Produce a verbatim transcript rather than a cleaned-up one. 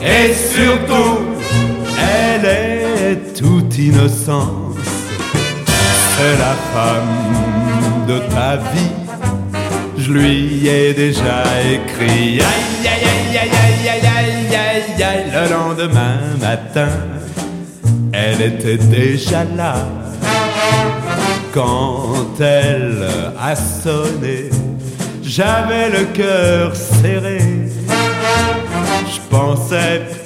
Et surtout, elle est toute innocence. C'est la femme de ta vie. Je lui ai déjà écrit. Aïe, aïe, aïe, aïe, aïe, aïe, aïe, aïe, aïe. Le lendemain matin, elle était déjà là. Quand elle a sonné, j'avais le cœur serré. Je pensais